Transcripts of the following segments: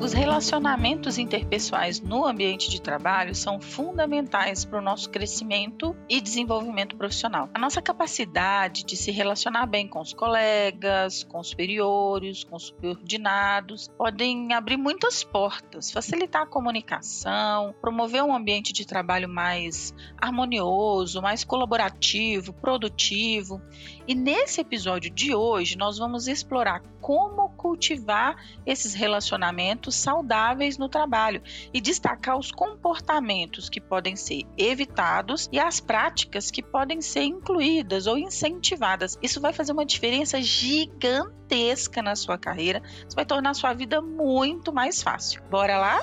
Os relacionamentos interpessoais no ambiente de trabalho são fundamentais para o nosso crescimento e desenvolvimento profissional. A nossa capacidade de se relacionar bem com os colegas, com os superiores, com os subordinados, podem abrir muitas portas, facilitar a comunicação, promover um ambiente de trabalho mais harmonioso, mais colaborativo, produtivo. E nesse episódio de hoje, nós vamos explorar como cultivar esses relacionamentos saudáveis no trabalho e destacar os comportamentos que podem ser evitados e as práticas que podem ser incluídas ou incentivadas. Isso vai fazer uma diferença gigantesca na sua carreira, isso vai tornar a sua vida muito mais fácil. Bora lá?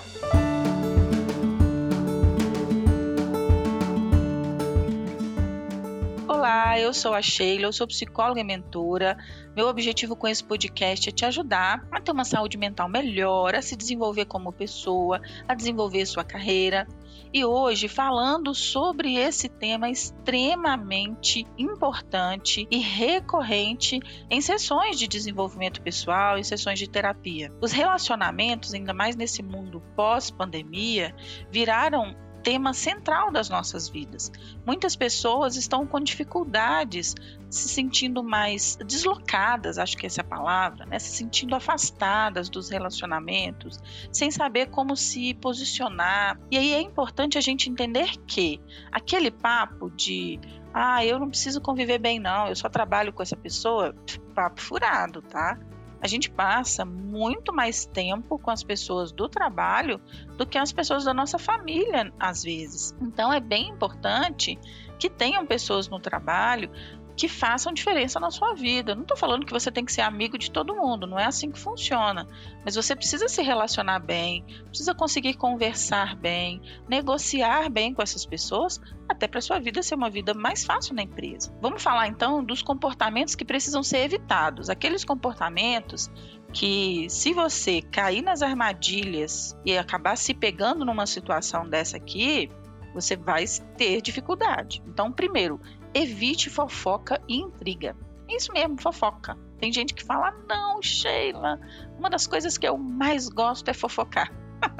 Olá, eu sou a Sheila, eu sou psicóloga e mentora. Meu objetivo com esse podcast é te ajudar a ter uma saúde mental melhor, a se desenvolver como pessoa, a desenvolver sua carreira. E hoje, falando sobre esse tema extremamente importante e recorrente em sessões de desenvolvimento pessoal, em sessões de terapia. Os relacionamentos, ainda mais nesse mundo pós-pandemia, viraram tema central das nossas vidas. Muitas pessoas estão com dificuldades, se sentindo mais deslocadas, acho que essa é a palavra, né? Se sentindo afastadas dos relacionamentos, sem saber como se posicionar. E aí é importante a gente entender que aquele papo de eu não preciso conviver bem não, eu só trabalho com essa pessoa, papo furado, tá? A gente passa muito mais tempo com as pessoas do trabalho do que as pessoas da nossa família, às vezes. Então, é bem importante que tenham pessoas no trabalho que façam diferença na sua vida. Eu não estou falando que você tem que ser amigo de todo mundo, não é assim que funciona. Mas você precisa se relacionar bem, precisa conseguir conversar bem, negociar bem com essas pessoas, até para a sua vida ser uma vida mais fácil na empresa. Vamos falar então dos comportamentos que precisam ser evitados. Aqueles comportamentos que, se você cair nas armadilhas e acabar se pegando numa situação dessa aqui, você vai ter dificuldade. Então, primeiro, evite fofoca e intriga. Isso mesmo, fofoca. Tem gente que fala, não, Sheila, uma das coisas que eu mais gosto é fofocar.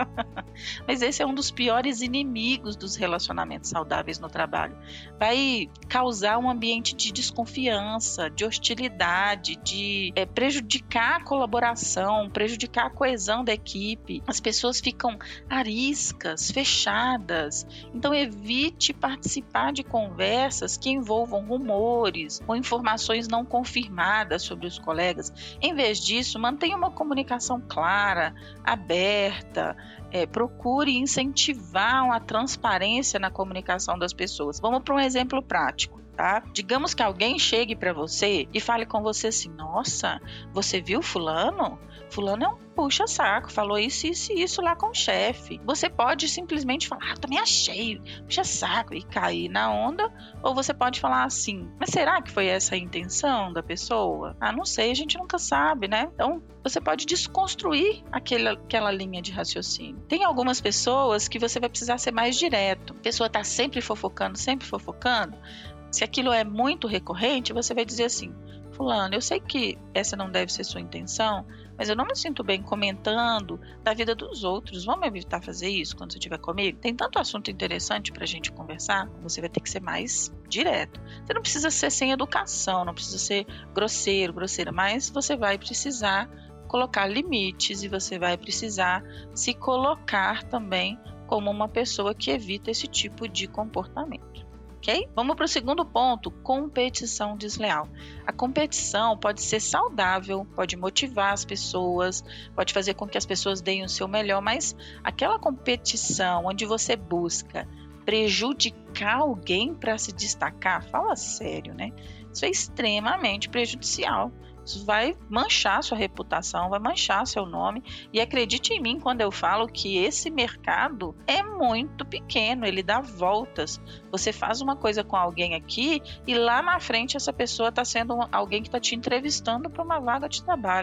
Mas esse é um dos piores inimigos dos relacionamentos saudáveis no trabalho. Vai causar um ambiente de desconfiança, de hostilidade, de prejudicar a colaboração, prejudicar a coesão da equipe. As pessoas ficam ariscas, fechadas. Então evite participar de conversas que envolvam rumores ou informações não confirmadas sobre os colegas. Em vez disso, mantenha uma comunicação clara, aberta. Procure incentivar a transparência na comunicação das pessoas. Vamos para um exemplo prático, tá? Digamos que alguém chegue para você e fale com você assim, nossa, você viu fulano? Fulano é um puxa-saco, falou isso, isso e isso lá com o chefe. Você pode simplesmente falar, também achei, puxa-saco, e cair na onda, ou você pode falar assim, mas será que foi essa a intenção da pessoa? Não sei, a gente nunca sabe, né? Então, você pode desconstruir aquela linha de raciocínio. Tem algumas pessoas que você vai precisar ser mais direto. A pessoa está sempre fofocando, se aquilo é muito recorrente, você vai dizer assim, fulano, eu sei que essa não deve ser sua intenção, mas eu não me sinto bem comentando da vida dos outros. Vamos evitar fazer isso quando você estiver comigo? Tem tanto assunto interessante para a gente conversar, você vai ter que ser mais direto. Você não precisa ser sem educação, não precisa ser grosseiro, grosseira, mas você vai precisar colocar limites e você vai precisar se colocar também como uma pessoa que evita esse tipo de comportamento. Okay? Vamos para o segundo ponto, competição desleal. A competição pode ser saudável, pode motivar as pessoas, pode fazer com que as pessoas deem o seu melhor, mas aquela competição onde você busca prejudicar alguém para se destacar, fala sério, né? Isso é extremamente prejudicial. Isso vai manchar sua reputação, vai manchar seu nome. E acredite em mim quando eu falo que esse mercado é muito pequeno, ele dá voltas. Você faz uma coisa com alguém aqui e lá na frente essa pessoa está sendo alguém que está te entrevistando para uma vaga de trabalho.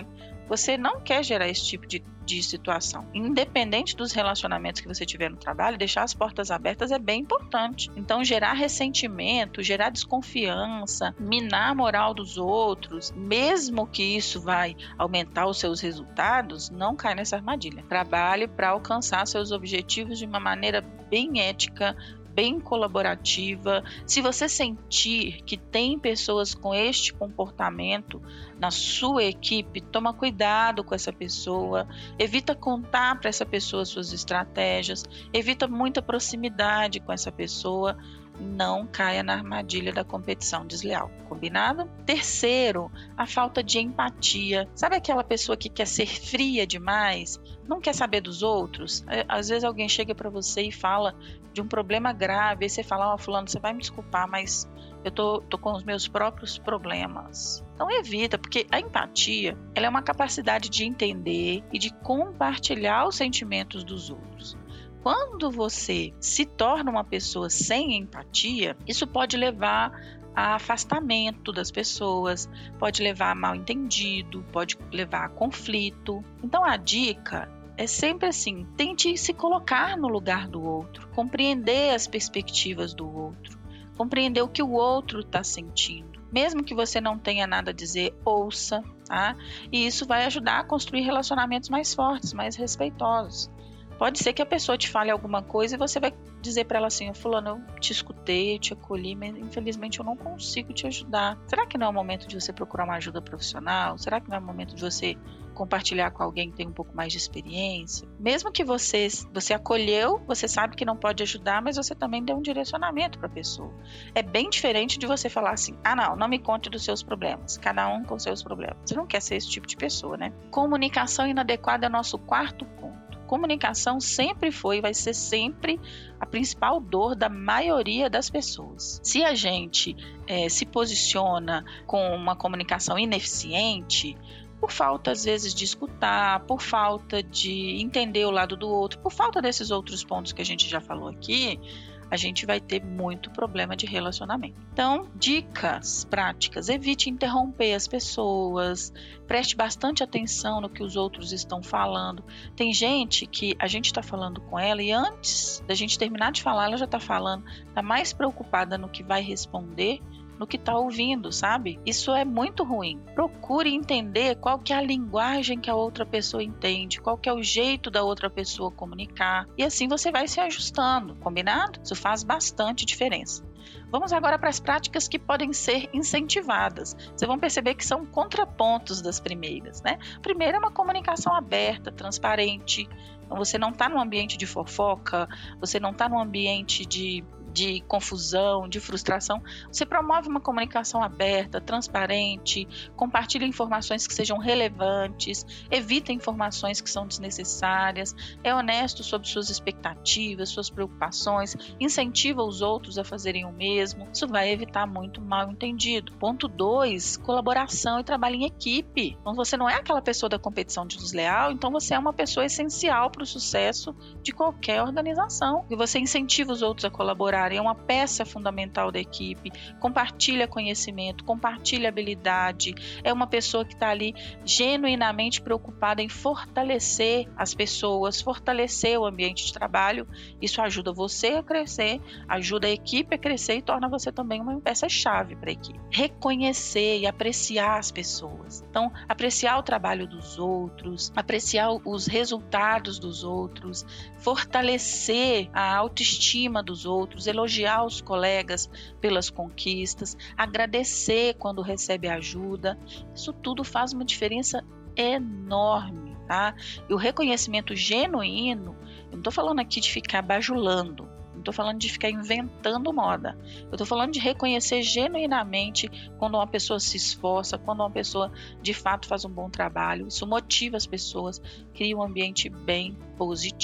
Você não quer gerar esse tipo de situação. Independente dos relacionamentos que você tiver no trabalho, deixar as portas abertas é bem importante. Então, gerar ressentimento, gerar desconfiança, minar a moral dos outros, mesmo que isso vai aumentar os seus resultados, não cai nessa armadilha. Trabalhe para alcançar seus objetivos de uma maneira bem ética, bem colaborativa. Se você sentir que tem pessoas com este comportamento na sua equipe, toma cuidado com essa pessoa, evita contar para essa pessoa suas estratégias, evita muita proximidade com essa pessoa, não caia na armadilha da competição desleal, combinado? Terceiro, a falta de empatia. Sabe aquela pessoa que quer ser fria demais, não quer saber dos outros? Às vezes alguém chega para você e fala de um problema grave, aí você fala, fulano, você vai me desculpar, mas eu tô com os meus próprios problemas. Então evita, porque a empatia, ela é uma capacidade de entender e de compartilhar os sentimentos dos outros. Quando você se torna uma pessoa sem empatia, isso pode levar a afastamento das pessoas, pode levar a mal-entendido, pode levar a conflito. Então a dica é sempre assim, tente se colocar no lugar do outro, compreender as perspectivas do outro, compreender o que o outro está sentindo. Mesmo que você não tenha nada a dizer, ouça, tá? E isso vai ajudar a construir relacionamentos mais fortes, mais respeitosos. Pode ser que a pessoa te fale alguma coisa e você vai dizer para ela assim, fulano, eu te escutei, eu te acolhi, mas infelizmente eu não consigo te ajudar. Será que não é o momento de você procurar uma ajuda profissional? Será que não é o momento de você compartilhar com alguém que tem um pouco mais de experiência? Mesmo que você acolheu, você sabe que não pode ajudar, mas você também deu um direcionamento para a pessoa. É bem diferente de você falar assim, não me conte dos seus problemas, cada um com seus problemas. Você não quer ser esse tipo de pessoa, né? Comunicação inadequada é nosso quarto ponto. Comunicação sempre foi e vai ser sempre a principal dor da maioria das pessoas. Se a gente se posiciona com uma comunicação ineficiente, por falta às vezes de escutar, por falta de entender o lado do outro, por falta desses outros pontos que a gente já falou aqui, a gente vai ter muito problema de relacionamento. Então, dicas práticas, evite interromper as pessoas, preste bastante atenção no que os outros estão falando. Tem gente que a gente está falando com ela e antes da gente terminar de falar, ela já está falando, está mais preocupada no que vai responder no que está ouvindo, sabe? Isso é muito ruim. Procure entender qual que é a linguagem que a outra pessoa entende, qual que é o jeito da outra pessoa comunicar, e assim você vai se ajustando, combinado? Isso faz bastante diferença. Vamos agora para as práticas que podem ser incentivadas. Vocês vão perceber que são contrapontos das primeiras, né? A primeira é uma comunicação aberta, transparente. Então, você não está num ambiente de fofoca, você não está num ambiente de confusão, de frustração. Você promove uma comunicação aberta, transparente, compartilha informações que sejam relevantes, evita informações que são desnecessárias, é honesto sobre suas expectativas, suas preocupações, incentiva os outros a fazerem o mesmo. Isso vai evitar muito mal-entendido. Ponto 2, colaboração e trabalho em equipe. Então, você não é aquela pessoa da competição desleal, então você é uma pessoa essencial para o sucesso de qualquer organização. E você incentiva os outros a colaborar, é uma peça fundamental da equipe, compartilha conhecimento, compartilha habilidade, é uma pessoa que está ali genuinamente preocupada em fortalecer as pessoas, fortalecer o ambiente de trabalho. Isso ajuda você a crescer, ajuda a equipe a crescer e torna você também uma peça-chave para a equipe. Reconhecer e apreciar as pessoas. Então, apreciar o trabalho dos outros, apreciar os resultados dos outros, fortalecer a autoestima dos outros, elogiar os colegas pelas conquistas, agradecer quando recebe ajuda. Isso tudo faz uma diferença enorme, tá? E o reconhecimento genuíno, eu não estou falando aqui de ficar bajulando, não estou falando de ficar inventando moda, eu estou falando de reconhecer genuinamente quando uma pessoa se esforça, quando uma pessoa de fato faz um bom trabalho. Isso motiva as pessoas, cria um ambiente bem positivo.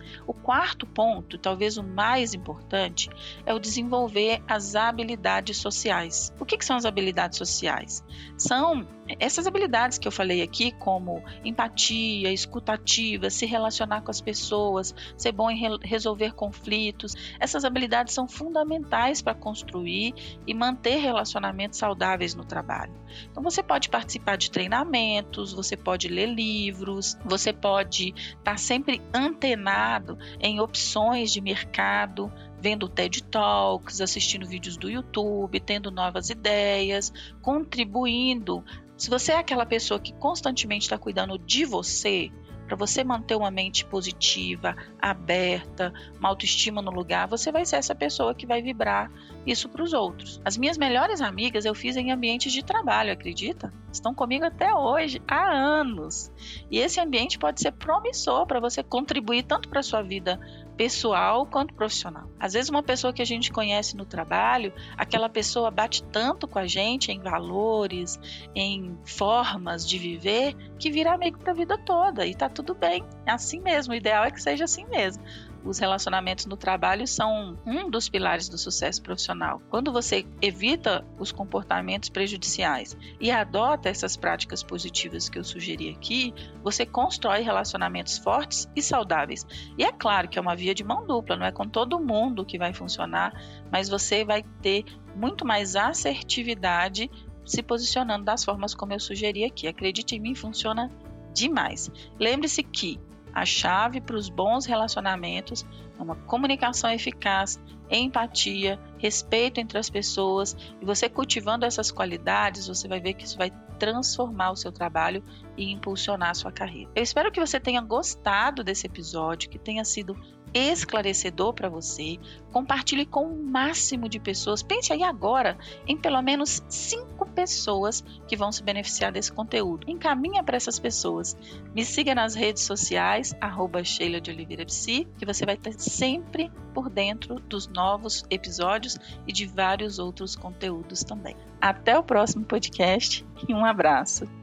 O quarto ponto, talvez o mais importante, é o desenvolver as habilidades sociais. O que são as habilidades sociais? São essas habilidades que eu falei aqui, como empatia, escutativa, se relacionar com as pessoas, ser bom em resolver conflitos. Essas habilidades são fundamentais para construir e manter relacionamentos saudáveis no trabalho. Então, você pode participar de treinamentos, você pode ler livros, você pode estar sempre antenado em opções de mercado, vendo TED Talks, assistindo vídeos do YouTube, tendo novas ideias, contribuindo. Se você é aquela pessoa que constantemente está cuidando de você, para você manter uma mente positiva, aberta, uma autoestima no lugar, você vai ser essa pessoa que vai vibrar isso para os outros. As minhas melhores amigas eu fiz em ambientes de trabalho, acredita? Estão comigo até hoje, há anos. E esse ambiente pode ser promissor para você contribuir tanto para a sua vida pessoal quanto profissional. Às vezes uma pessoa que a gente conhece no trabalho, aquela pessoa bate tanto com a gente em valores, em formas de viver, que vira amigo para a vida toda e tá tudo bem, é assim mesmo, o ideal é que seja assim mesmo. Os relacionamentos no trabalho são um dos pilares do sucesso profissional. Quando você evita os comportamentos prejudiciais e adota essas práticas positivas que eu sugeri aqui, você constrói relacionamentos fortes e saudáveis. E é claro que é uma via de mão dupla, não é com todo mundo que vai funcionar, mas você vai ter muito mais assertividade se posicionando das formas como eu sugeri aqui. Acredite em mim, funciona demais. Lembre-se que a chave para os bons relacionamentos é uma comunicação eficaz, empatia, respeito entre as pessoas, e você cultivando essas qualidades, você vai ver que isso vai transformar o seu trabalho e impulsionar a sua carreira. Eu espero que você tenha gostado desse episódio, que tenha sido esclarecedor para você. Compartilhe com o máximo de pessoas. Pense aí agora em pelo menos 5 pessoas que vão se beneficiar desse conteúdo. Encaminha para essas pessoas. Me siga nas redes sociais, @SheilaDeOliveiraPsi, que você vai estar sempre por dentro dos novos episódios e de vários outros conteúdos também. Até o próximo podcast e um abraço.